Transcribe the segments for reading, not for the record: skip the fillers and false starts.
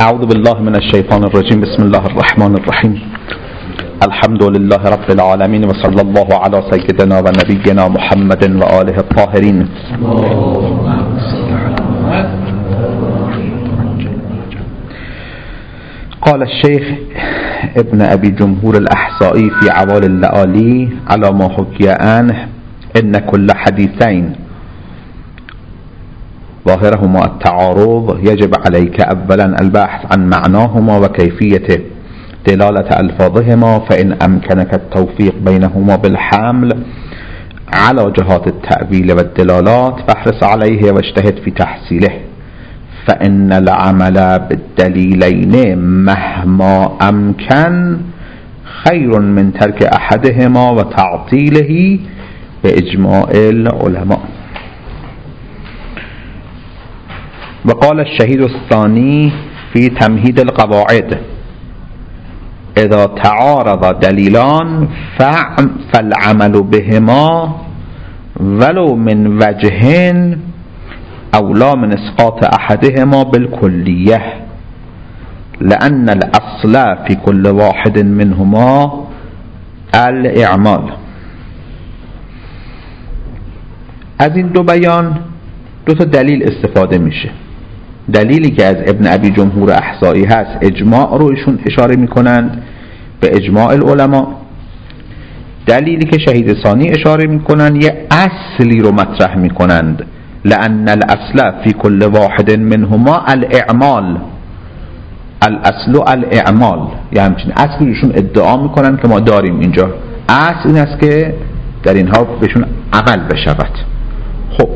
أعوذ بالله من الشيطان الرجيم. بسم الله الرحمن الرحيم. الحمد لله رب العالمين، وصلى الله على سيدنا ونبينا محمد وآله الطاهرين. قال الشيخ ابن أبي جمهور الأحصائي في عوال اللآلي على ما حكي عنه: إن كل حديثين ظاهرهما التعارض يجب عليك أولا البحث عن معناهما وكيفية دلالة ألفاظهما، فإن أمكنك التوفيق بينهما بالحمل على جهات التأويل والدلالات فاحرص عليه واجتهد في تحصيله، فإن العمل بالدليلين مهما أمكن خير من ترك أحدهما وتعطيله بإجماع العلماء. وقال الشهيد الثاني في تمهيد القواعد: إذا تعارض دليلان فالعمل بهما ولو من وجه أولى من إسقاط أحدهما بالكلية، لأن الأصل في كل واحد منهما الإعمال. از این دو بیان دو تا دلیل استفاده میشه. دلیلی که از ابن ابی جمهور احصایی هست، اجماع رو ایشون اشاره میکنند به اجماع العلماء. دلیلی که شهید ثانی اشاره میکنند یه اصلی رو مطرح میکنند: لأن الأصل في كل واحد منهما الإعمال. الاصل الاعمال، یعنی همچین اصلی ایشون ادعا میکنند که ما داریم اینجا. اصل این است که در اینها بهشون عمل بشود. خب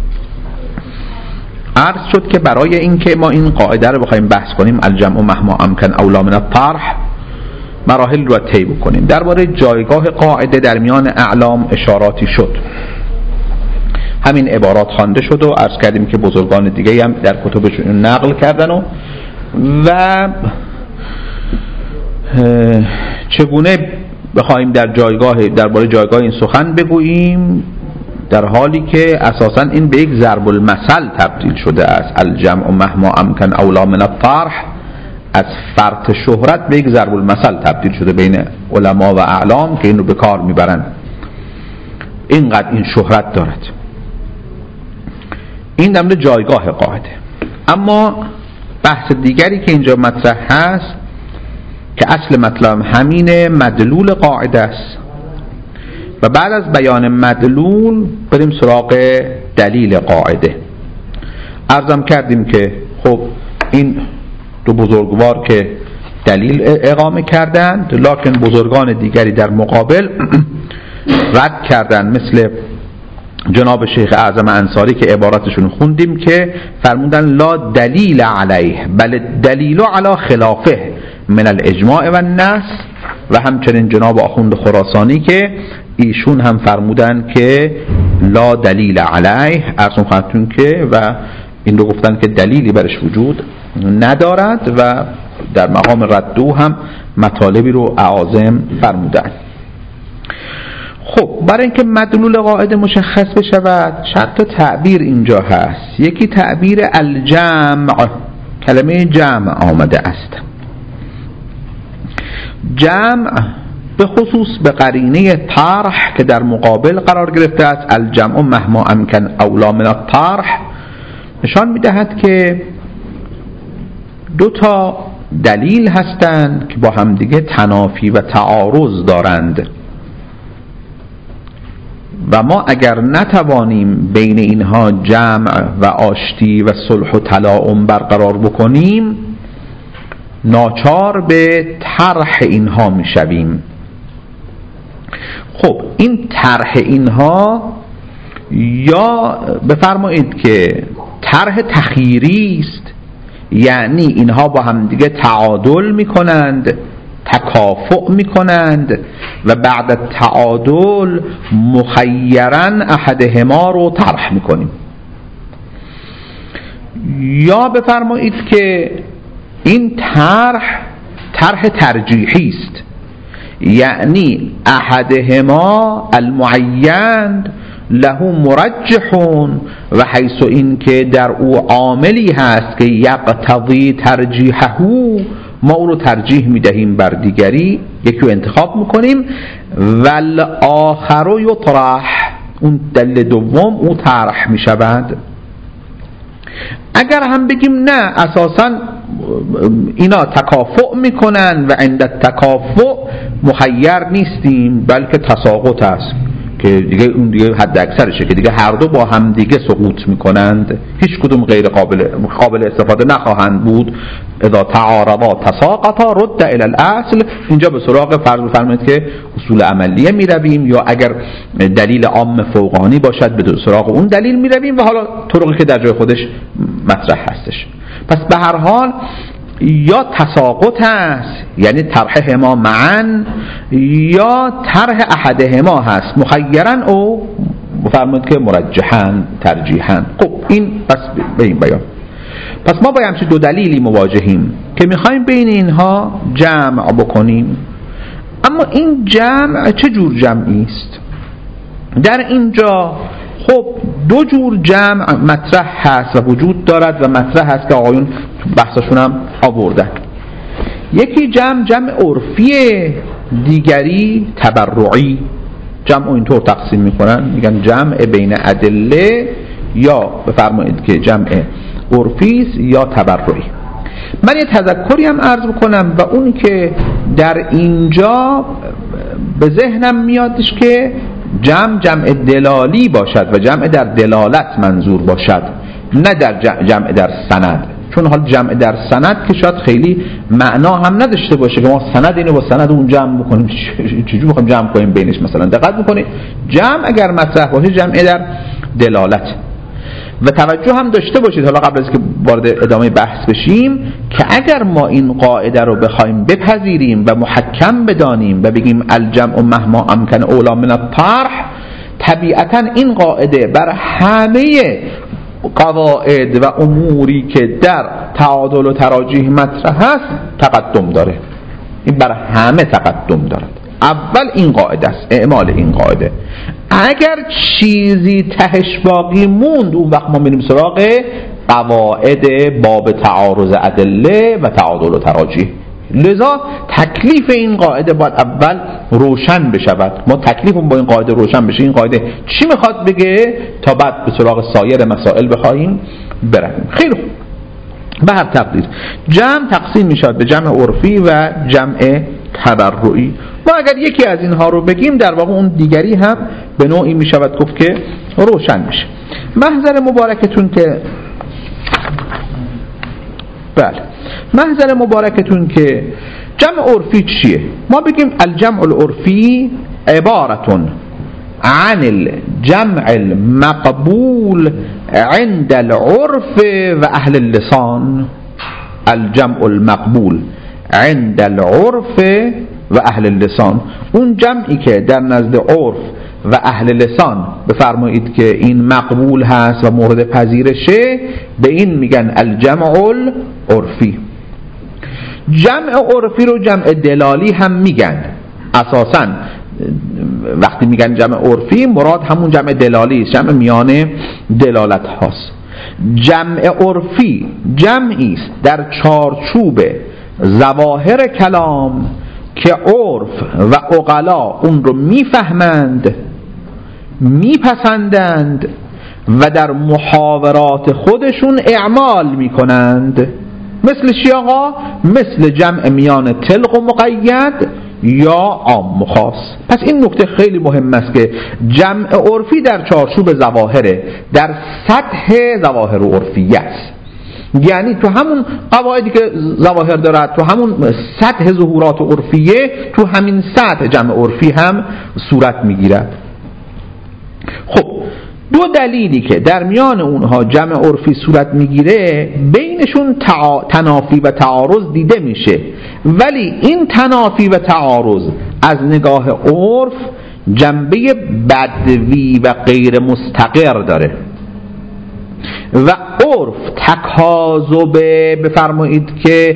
عرض شد که برای اینکه ما این قاعده رو بخوایم بحث کنیم، الجمع مهما امکن اولی من الطرح، مراحل رو طی بکنیم. درباره جایگاه قاعده در میان اعلام اشاراتی شد، همین عبارات خوانده شد و عرض کردیم که بزرگان دیگه هم در کتبشون نقل کردن و چگونه بخوایم درباره جایگاه این سخن بگوییم، در حالی که اساساً این به یک ضرب المثل تبدیل شده است. الجمع مهما امکن اولی من الطرح از فرط شهرت به یک ضرب المثل تبدیل شده بین علما و اعلام که این رو به کار میبرن، اینقدر این شهرت دارد. این در مورد جایگاه قاعده. اما بحث دیگری که اینجا مطرح هست که اصل مطلب همین مدلول قاعده است و بعد از بیان مدلول بریم سراغ دلیل قاعده. عرضم کردیم که خب این دو بزرگوار که دلیل اقامه کردند، لکن بزرگان دیگری در مقابل رد کردند، مثل جناب شیخ اعظم انصاری که عبارتشون خوندیم که فرمودن لا دلیل علیه بل دلیل علی خلافه من الاجماع و النص، و همچنین جناب آخوند خراسانی که ایشون هم فرمودن که لا دلیل علیه، ارسون خواهدتون که و این رو گفتن که دلیلی برش وجود ندارد و در مقام ردو هم مطالبی رو اعاظم فرمودن. خب برای اینکه مدلول قاعده مشخص بشود چند تا تعبیر اینجا هست. یکی تعبیر الجمع، کلمه جمع آمده است. جمع به خصوص به قرینه طرح که در مقابل قرار گرفته است، الجمع مهما امکن اولی من الطرح، نشان میدهد که دو تا دلیل هستند که با همدیگه تنافی و تعارض دارند و ما اگر نتوانیم بین اینها جمع و آشتی و صلح و تلاؤم برقرار بکنیم، ناچار به طرح اینها میشویم. خب این طرح اینها یا بفرمایید که طرح تخییری است، یعنی اینها با هم دیگه تعادل میکنند، تکافؤ میکنند و بعد تعادل مخیرن احدهما رو طرح میکنیم، یا بفرمایید که این طرح ترجیحی است، یعنی احدهما المعین له مرجحون و حیث این که در او عاملی هست که یقتضی ترجیحه ما او رو ترجیح میدهیم بر دیگری، یکی رو انتخاب میکنیم. والآخر یطرح، اون دلیل دوم او طرح میشود. اگر هم بگیم نه اساساً اینا تکافؤ میکنن و عند التکافؤ مخیر نیستیم بلکه تساقط است که دیگه اون دیگه حد اکثرشه که دیگه هر دو با هم دیگه سقوط میکنند، هیچ کدوم غیر قابل استفاده نخواهند بود. اذا تعارضا تساقطا رد الى الاصل. اینجا به سراغ فرض بفرمایید که اصول عملیه میرویم، یا اگر دلیل عام فوقانی باشد به سراغ اون دلیل میرویم و حالا طرقی که در جای خودش مطرح هستش. پس به هر حال یا تساقط هست یعنی طرحهما معا، یا طرح احدهما هست مخیرا او بفرمایید که مرجحا ترجیحا. خب این پس به این بیان. پس ما با همچین دو دلیلی مواجهیم که میخوایم بین اینها جمع بکنیم. اما این جمع چه جور جمعی است؟ در اینجا خب دو جور جمع مطرح هست و وجود دارد و مطرح هست که آقایون بحثشون هم آوردن. یکی جمع عرفیه، دیگری تبرعی. جمع اینطور تقسیم میکنن، میگن جمع بین ادله، یا بفرمایید که جمع عرفی یا تبرعی. من یه تذکری هم عرض بکنم و اون که در اینجا به ذهنم میادش که جمع دلالی باشد و جمع در دلالت منظور باشد، نه در جمع در سند. چون حال جمع در سند که شاید خیلی معنا هم نداشته باشه که ما سند اینو با سند اون جمع بکنیم، چجوری میخوایم جمع کنیم بینش. مثلا دقت بکنید جمع اگر مطرح باشه جمع در دلالت. و توجه هم داشته باشید حالا قبل از که وارد ادامه بحث بشیم که اگر ما این قاعده رو بخوایم بپذیریم و محکم بدانیم و بگیم الجمع مهما امکن اولی من الطرح، طبیعتا این قاعده بر همه قواعد و اموری که در تعادل و تراجیح مطرح هست تقدم داره. این بر همه تقدم دارد. اول این قاعده است، اعمال این قاعده. اگر چیزی تهش باقی موند اون وقت ما میریم سراغ قواعد باب تعارض ادله و تعادل و تراجیح. لذا تکلیف این قاعده باید اول روشن بشود. ما تکلیفمون با این قاعده روشن بشه، این قاعده چی میخواد بگه، تا بعد به سراغ سایر مسائل بخوایم برویم. خیلی خوب. به هر تقدیر جمع تقسیم میشود به جمع عرفی و جمع تبرعی. ما اگر یکی از اینها رو بگیم در واقع اون دیگری هم به نوعی میشود گفت که روشن میشه. محضر مبارکتون که بله، محضر مبارکتون که جمع عرفی چیه؟ ما بگیم الجمع العرفی عبارتون عن الجمع المقبول عند العرف و اهل اللسان. الجمع المقبول عند العرف و اهل اللسان، اون جمعی که در نزد عرف و اهل لسان بفرمایید که این مقبول هست و مورد پذیرشه، به این میگن الجمع العرفی. جمع عرفی رو جمع دلالی هم میگن. اساساً وقتی میگن جمع عرفی مراد همون جمع دلالی است، جمع میان دلالت هاست. جمع عرفی جمعی است در چارچوب ظواهر کلام که عرف و عقلا اون رو میفهمند، میپسندند و در محاورات خودشون اعمال میکنند. مثل چی آقا؟ مثل جمع میان طلق و مقید یا عام و خاص. پس این نکته خیلی مهم است که جمع عرفی در چارچوب ظواهره، در سطح ظواهر و عرفیه است. یعنی تو همون قواعدی که ظواهر دارد، تو همون سطح ظهورات و عرفیه، تو همین سطح جمع عرفی هم صورت میگیرد. خب دو دلیلی که در میان اونها جمع عرفی صورت میگیره بینشون تنافی و تعارض دیده میشه، ولی این تنافی و تعارض از نگاه عرف جنبه بدوی و غیر مستقر داره و عرف تکاذب بفرمایید که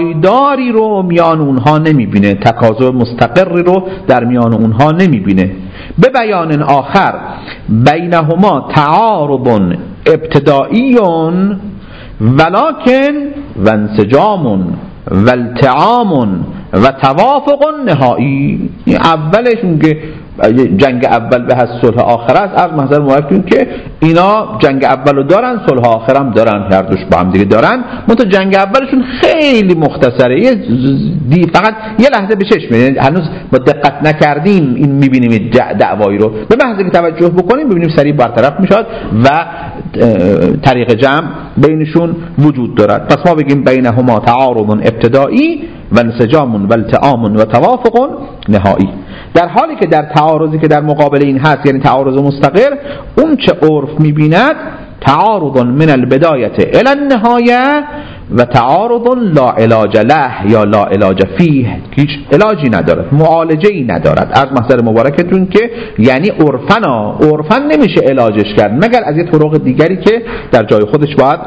پایداری رو میان اونها نمیبینه، تکاذب مستقری رو در میان اونها نمیبینه. به بیان آخر بینهما تعارض ابتدائی ولکن و انسجام و التعام و توافق نهایی. اولشون که جنگ اول به حسب صلح آخر است، از محضر موافقیم که اینا جنگ اول رو دارن، صلح آخر هم دارن، هر دوش با هم دیگه دارن. منتها جنگ اولشون خیلی مختصره، فقط یه لحظه به چشم میاد، هنوز با دقت نکردیم این میبینیم دعوایی رو، به محض که توجه بکنیم ببینیم سریع برطرف میشد و طریق جمع بینشون وجود دارد. پس ما بگیم بینهما تعارض ابتدایی و انسجام و التئام و توافق نهایی. در حالی که در تعارضی که در مقابل این هست، یعنی تعارض مستقر، اون چه عرف میبیند تعارض من البدایه الی النهایه و تعارض لا علاج له یا لا علاج فیه، هیچ علاجی ندارد، معالجه‌ای ندارد. از محضر مبارکتون که یعنی عرفن نمیشه علاجش کرد مگر از یه طرق دیگری که در جای خودش باید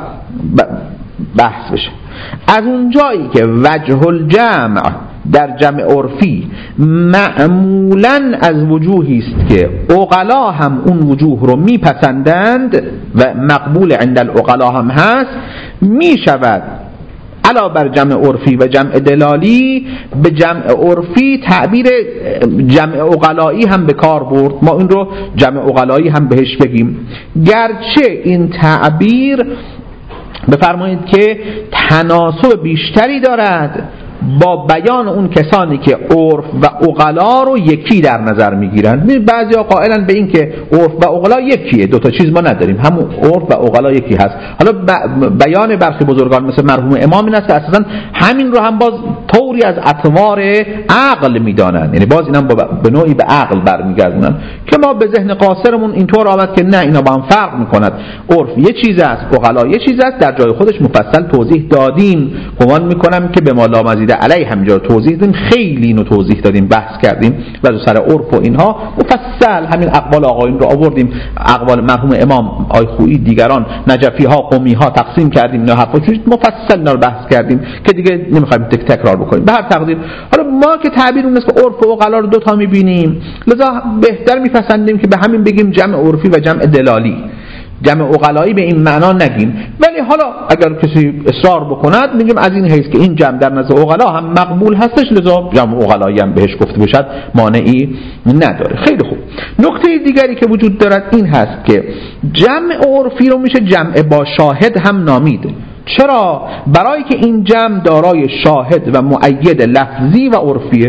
بحث بشه. از اون جایی که وجه الجمع در جمع عرفی معمولاً از وجوهی است که عقلا هم اون وجوه رو میپسندند و مقبول عند العقلا هم هست، میشود علاوه بر جمع عرفی و جمع دلالی به جمع عرفی تعبیر جمع عقلایی هم به کار برد. ما این رو جمع عقلایی هم بهش بگیم، گرچه این تعبیر بفرمایید که تناسب بیشتری دارد با بیان اون کسانی که عرف و عقلا رو یکی در نظر میگیرند. بعضیا قائلن به این که عرف و عقلا یکیه، دوتا چیز ما نداریم، همون عرف و عقلا یکی هست. حالا بیان برخی بزرگان مثل مرحوم امام این است که اساسا همین رو هم باز طوری از اطوار عقل میدانند، یعنی باز اینا به نوعی به عقل برمیگردونن که ما به ذهن قاصرمون اینطور آمد که نه، اینا با هم فرق میکند، عرف یه چیز است، عقلا یه چیز است. در جای خودش مفصل توضیح دادیم، گمان میکنم که به ما لامزیده علیه همینجا توضیح دادیم، خیلی اینو توضیح دادیم، بحث کردیم و سر عرف و اینها مفصل همین اقوال آقایون رو آوردیم، اقوال مرحوم امام، آی خویی، دیگران، نجفی ها، قمی ها تقسیم کردیم، اینا حرفا مفصل اینا رو بحث کردیم که دیگه نمیخوایم تکرار بکنیم. به هر تقدیر حالا ما که تعبیر اون است که عرف و عقلا رو دو تا میبینیم، لذا بهتر میپسندیم که به همین بگیم جمع عرفی و جمع دلالی، جمع عقلایی به این معنا نگیم. ولی حالا اگر کسی اصرار بکند میگیم از این حیث که این جمع در نزد عقلا هم مقبول هستش، لذا جمع عقلایی هم بهش گفته بشد مانعی نداره. خیلی خوب. نکته دیگری که وجود دارد این هست که جمع عرفی رو میشه جمع با شاهد هم نامید. چرا؟ برای که این جمع دارای شاهد و مؤید لفظی و عرفیه.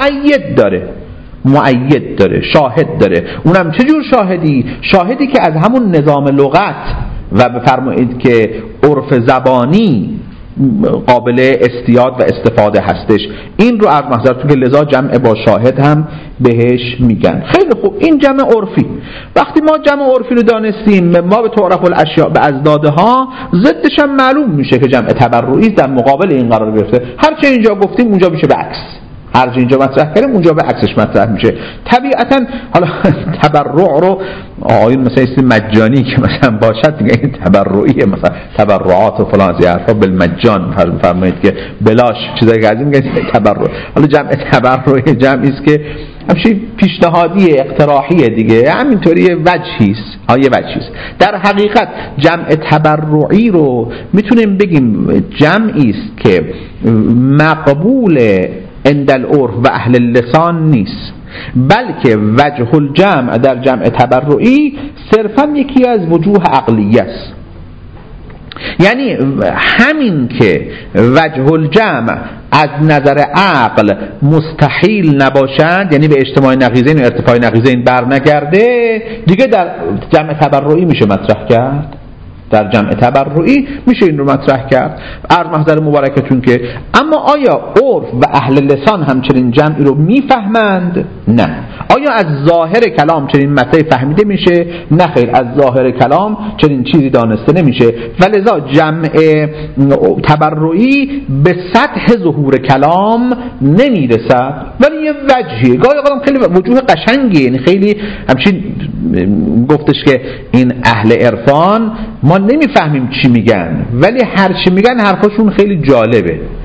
مؤید داره، شاهد داره. اونم چه جور شاهدی؟ شاهدی که از همون نظام لغت و بفرمایید که عرف زبانی قابل استیاد و استفاده هستش. این رو از محضرتون که لذا جمع با شاهد هم بهش میگن. خیلی خوب. این جمع عرفی، وقتی ما جمع عرفی رو دانستیم، ما به تعرف الاشیاء به ازدادها ضدش هم معلوم میشه که جمع تبرعی در مقابل این قرار گرفته. هر چه اینجا گفتیم اونجا میشه به عکس، هر جا اینجا مطرح کردیم اونجا به عکسش مطرح میشه. طبیعتا حالا تبرع رو آیون مثلا اسم مجانی که مثلا باشد دیگه این تبرعیه، مثلا تبرعات و فلان از حرفا بالمجان فرمایید که بلاش چیزایی که از این میگن تبرع. حالا جمع تبرعی جمعی است که همچین پیشنهادی اقتراحیه دیگه، همینطوری وجهی است. در حقیقت جمع تبرعی رو میتونیم بگیم جمعی است که مقبول عند العرف و اهل اللسان نیست، بلکه وجه الجمع در جمع تبرعی صرفا یکی از وجوه عقلیه است. یعنی همین که وجه الجمع از نظر عقل مستحیل نباشد، یعنی به اجتماع نقیضین و ارتفاع نقیضین بر نگرده، دیگه در جمع تبرعی میشه مطرح کرد. در جمع تبرعی میشه این رو مطرح کرد. عرض محضر مبارکتون که اما آیا عرف و اهل لسان همچنین جمعی رو میفهمند؟ نه. آیا از ظاهر کلام چنین مطلبی فهمیده میشه؟ نه خیر، از ظاهر کلام چنین چیزی دانسته نمیشه. ولذا جمع تبرعی به سطح ظهور کلام نمیرسد، ولی یه وجهی گاهی اوقات خیلی وجوه قشنگیه، یعنی خیلی همچین گفتش که این اهل عرفان ما نمیفهمیم چی میگن، ولی هر چی میگن حرفاشون خیلی جالبه.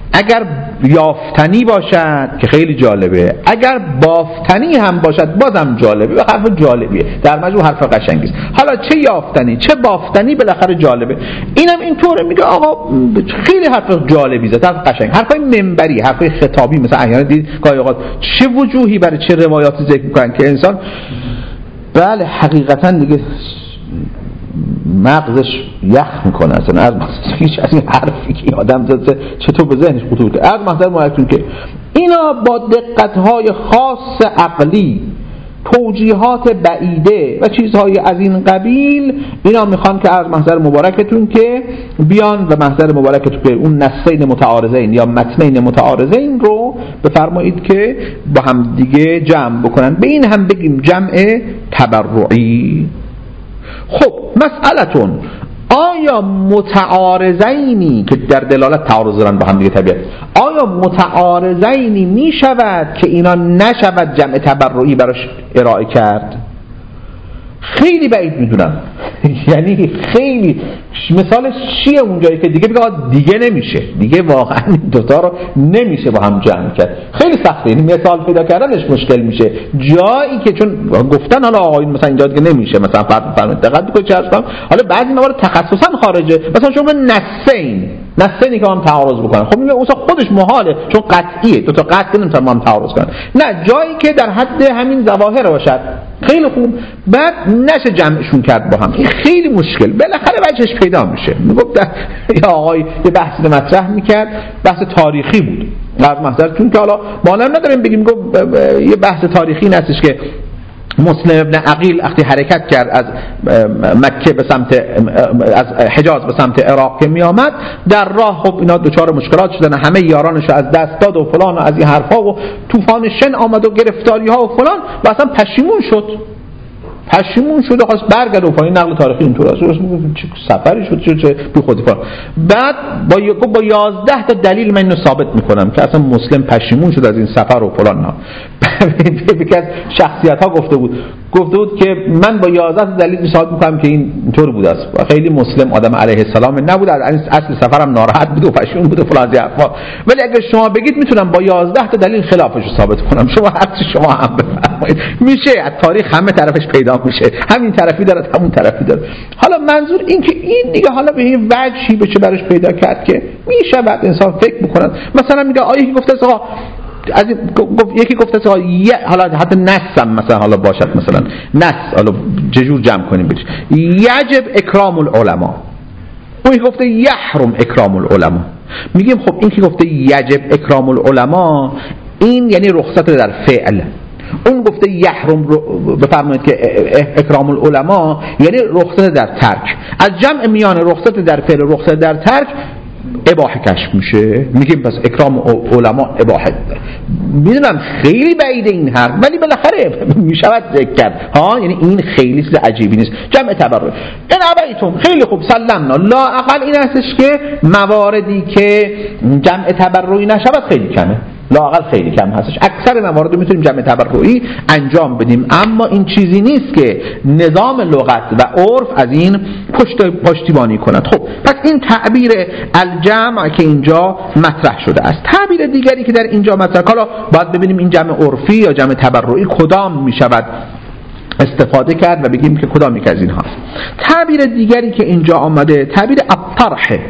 اگر یافتنی باشد که خیلی جالبه، اگر بافتنی هم باشد بازم جالبه و حرف جالبیه، در مجموع حرف قشنگی است. حالا چه یافتنی چه بافتنی بالاخره جالبه. اینم اینطوره، میگه آقا خیلی حرف جالبی زد، حرف قشنگ، حرفای منبری، حرفای خطابی. مثلا احیانا دید گاهی اوقات چه وجوهی برای چه روایاتی ذکر میکنن که انسان بله حقیقتا دیگه مغزش یخ میکنه اصلا از هیچ از این حرفی که آدم زده چطور به ذهنش خطور کرد. از محضر مولکتون که اینا با دقتهای خاص عقلی، توجیهات بعیده و چیزهای از این قبیل، اینا میخوان که از محضر مبارکتون که بیان و محضر مبارکتون که اون نصین متعارضین یا متنین متعارضین رو بفرمایید که با هم دیگه جمع بکنن. به این هم بگیم جمع تبرعی. خب مسئلتون، آیا متعارضینی که در دلالت تعارض دارن با هم دیگه طبیعت، آیا متعارضینی می شود که اینا نشود جمع تبرعی براش ارائه کرد؟ خیلی بعید میدونم. یعنی خیلی مثالش چیه اونجایی که دیگه بگه دیگه نمیشه، دیگه واقعا دوتا رو نمیشه با هم جمع کرد، خیلی سخته. یعنی مثال پیدا کردنش مشکل میشه جایی که چون گفتن حالا آقایون مثلا اینجا دیگه نمیشه، مثلا فرض دقت کنید چه هستم، حالا بعضی موارد تخصصا خارجه، مثلا شما نسینی که هم تعارض بکنن، خب میگه اون خودش محاله چون قطعیه، دو تا قطع نمیتونن با هم تعارض کنن. نه، جایی که در حد همین ظواهر باشد خیلی خوب، بعد نشه جمعشون کرد با هم، این خیلی مشکل، بالاخره وجهش پیدا میشه. میگفت یا آقای یه بحثی مطرح میکرد، بحث تاریخی بود از محضرتون که حالا مانع نداریم بگیم یه بحث تاریخی نستش که مسلم ابن عقیل وقتی حرکت کرد از مکه به سمت از حجاز به سمت عراق که می آمد، در راه خب اینا دوچار مشکلات شدن، همه یارانش از دست داد و فلان و از این حرفا و طوفان شن آمد و گرفتاری ها و فلان و اصلا پشیمون شد و خواست برگرده و پایین نقل تاریخی اینطور است. چه سفری شد چه بی خودی فلان. بعد با 11 تا دلیل من اینو ثابت میکنم که اصلا مسلم پشیمون شد از این سفر و فلان. نه یکی از شخصیت ها گفته بود که من با 11 تا دلیل ثابت میکنم که این اینطور بود است. خیلی مسلم آدم علیه السلام نبود، از اصل سفرم ناراحت بود و پشیمون بود و فلان حرفا، ولی اگه شما بگید میتونم با 11 تا دلیل خلافش رو ثابت کنم. شما هرچی شما هم بفرمایید میشه، از تاریخ همه طرفش پیدا میشه، همین طرفی داره همون طرفی داره. حالا منظور این که این دیگه حالا به این وجهی بشه براش پیدا کرد که میشه بعد انسان فکر میکنن. مثلا میگه آیه که گفته آقا از یکی گفته آقا حالا حتی نسم مثلا حالا باشد، مثلا نس حالا چجور جمع کنیم بهش، یجب اکرام العلماء، اون که گفته یحرم اکرام العلماء. میگیم خب این که گفته یجب اکرام العلماء این یعنی رخصت در فعل، اون گفته یحرم بفرمایید که اکرام العلماء یعنی رخصت در ترک. از جمع میان رخصت در فعل و رخصت در ترک اباحه کشف میشه، میگیم پس اکرام علماء اباحه. میدونم خیلی بعیده این حرف، ولی بالاخره میشود ذکر کرد ها، یعنی این خیلی چیز عجیبی نیست. جمع تبرع این ابایتون خیلی خوب سلمنا، لا اقل این هستش که مواردی که جمع تبرعی نشود خیلی کمه، لااقل خیلی کم هستش. اکثر موارد رو میتونیم جمع تبرعی انجام بدیم، اما این چیزی نیست که نظام لغت و عرف از این پشتیبانی کند. خب پس این تعبیر الجمع که اینجا مطرح شده است. تعبیر دیگری که در اینجا مطرح، حالا باید ببینیم این جمع عرفی یا جمع تبرعی کدام میشود استفاده کرد و بگیم که کدام یک از این هاست. تعبیر دیگری که اینجا آمده تعبیر الطرح،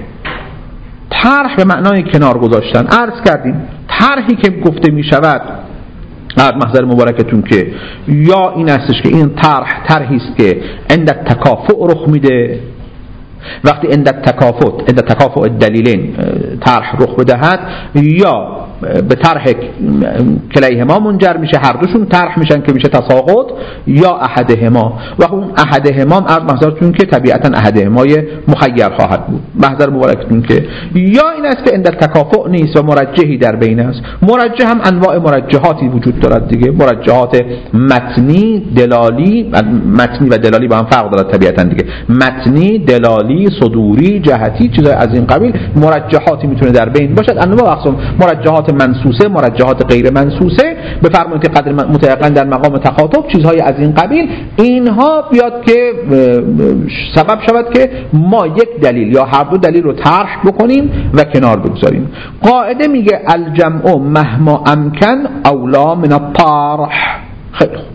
طرح به معنای کنار گذاشتن. عرض کردیم طرحی که گفته می شود از محضر مبارکتون که یا این استش که این طرحی است که عند تکافؤ رخ میده، وقتی عند تکافؤ الدلیلین طرح رخ بدهد، یا به طرح کلیهما منجر میشه، هر دوشون طرح میشن که میشه تساقط، یا احدهما، و اون احدهما از محضرتون که طبیعتا احدهمای مخیر خواهد بود. محضر مبارکتون که یا این است که عند تکافؤ نیست و مرجحی در بین است. مرجح هم انواع مرجحاتی وجود دارد دیگه، مرجحات متنی، دلالی، متنی و دلالی با هم فرق دارد طبیعتا دیگه، متنی، دلالی، صدوری، جهتی، چیزای از این قبیل مرجحاتی میتونه در بین باشد. انواع اقسام مرجحات مرجحات منصوصه، مرجحات غیر منصوصه، بفرمایید که قدر متيقن در مقام تخاطب، چیزهای از این قبیل، اینها بیاد که سبب شود که ما یک دلیل یا هر دو دلیل رو طرح بکنیم و کنار بگذاریم. قاعده میگه الجمع مهما امکن اولا من الطرح. خیلی خوب.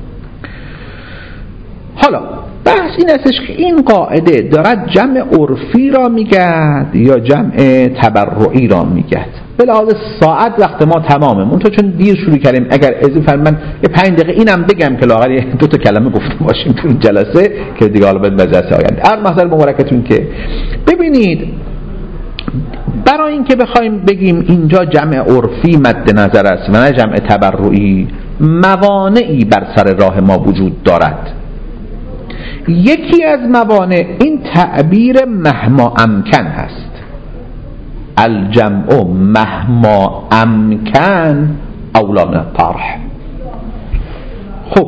حالا بحث این استش که این قاعده دارد جمع عرفی را میگد یا جمع تبرعی را میگد. به لحاظ ساعت وقت ما تمامه، منتها چون دیر شروع کردیم اگر اذن فرمان یه 5 دقیقه اینم بگم که لااقل 2 تا کلمه گفته باشیم تو این جلسه که دیگه حالا باید جلسه آینده. هر مثلا مبارکتون که ببینید، برای اینکه بخوایم بگیم اینجا جمع عرفی مد نظر است و نه جمع تبرعی، موانعی بر سر راه ما وجود دارد. یکی از موانع این تعبیر مهما امکن هست. الجمع مهما امکن اولا من الطرح. خب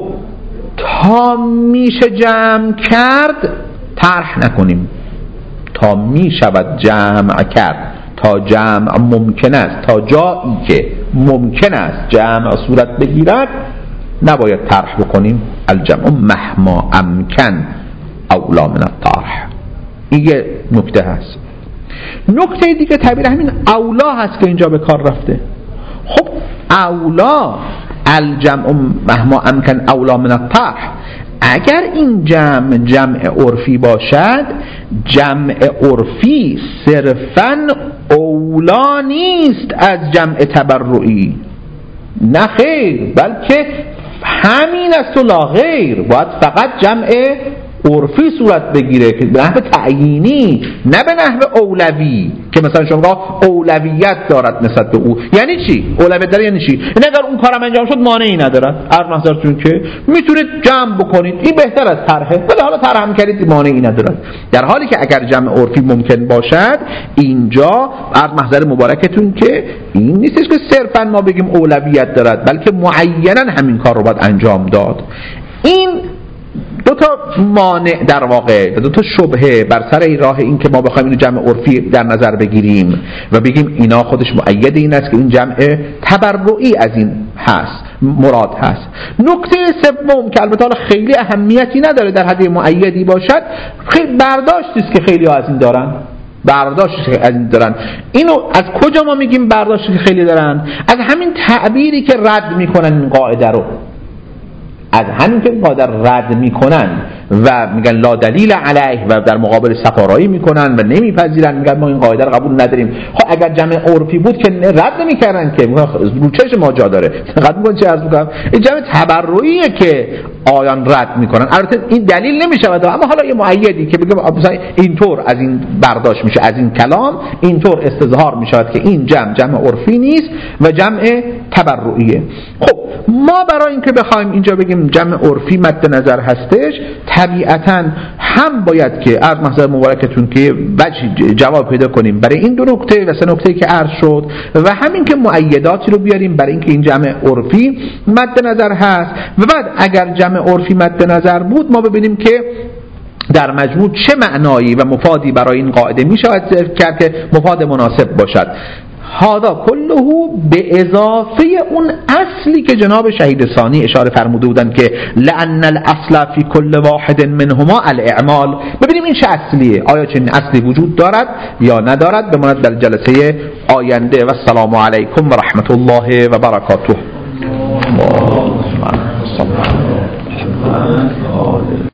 تا میشه جمع کرد طرح نکنیم، تا میشود جمع کرد، تا جمع ممکن است، تا جایی که ممکن است جمع صورت بگیرد نباید طرح بکنیم. الجمع مهما امکن اولا من الطرح. این یه نکته هست. نکته دیگه تعبیر همین اولا هست که اینجا به کار رفته. خب اولا الجمع مهما امکن اولا من الطرح، اگر این جمع عرفی باشد، جمع عرفی صرفاً اولا نیست از جمع تبرعی، نه خیر، بلکه همین است و لا غیر. باید فقط جمع عرفی صورت بگیره که به نحو تعیینی، نه به نحو اولوی که مثلا شما اولویت دارد نسبت به او. یعنی چی؟ اولویت داره یعنی چی؟ یعنی اگر اون کارم انجام شد مانعی ندارد. هر نظرتون که میتونید جمع بکنید، این بهتر از طرحه، ولی حالا طرح هم کردید مانعی ندارد. در حالی که اگر جمع عرفی ممکن باشد، اینجا از محضر مبارکتون که این نیستش که صرفا ما بگیم اولویت دارد، بلکه معیناً همین کار رو باید انجام داد. این دو تا مانع در واقع، دو تا شبهه بر سر راه این که ما بخوایم این جمع عرفی در نظر بگیریم و بگیم اینا خودش مؤید این است که این جمع تبرعی از این هست، مراد هست. نکته سوم که البته خیلی اهمیتی نداره در حد مؤیدی باشد، خیلی برداشتی است که خیلی ها از این دارن. برداشتی از این دارن. اینو از کجا ما میگیم برداشتی که خیلی دارن؟ از همین تعبیری که رد میکنن این قاعده رو، از همین که قاعده رد میکنن و میگن لا دلیل علیه و در مقابل سفارایی میکنن و نمیپذیرن، میگن ما این قاعده رو قبول نداریم. خب اگر جمع عرفی بود که رد نمیکردن، که رو چش ما جا داره. فقط میگن چه عرض میکنم، این جمع تبرعیه که آیان رد میکنن. البته این دلیل نمیشود، اما حالا یه مؤیدی که بگم مثلا اینطور از این برداشت میشه، از این کلام اینطور استظهار میشود که این جمع عرفی نیست و جمع تبرعیه. خب ما برای اینکه بخوایم اینجا بگیم جمع عرفی مد نظر هستش، طبیعتاً هم باید که از محضر مبارکتون که جواب پیدا کنیم برای این 2 نکته و 3 نکته که عرض شد، و همین که مؤیداتی رو بیاریم برای اینکه این جمع عرفی مد نظر هست. و بعد اگر جمع عرفی مد نظر بود، ما ببینیم که در مجموع چه معنایی و مفادی برای این قاعده می شود ذکر کرد که مفاد مناسب باشد. هذا کله به اضافه اون اصلی که جناب شهید ثانی اشاره فرموده بودن که لأن الاصل فی کل واحد منهما الاعمال. ببینیم این چه اصلیه، آیا چنین اصلی وجود دارد یا ندارد، بماند در جلسه آینده. و السلام علیکم و رحمت الله و برکاته.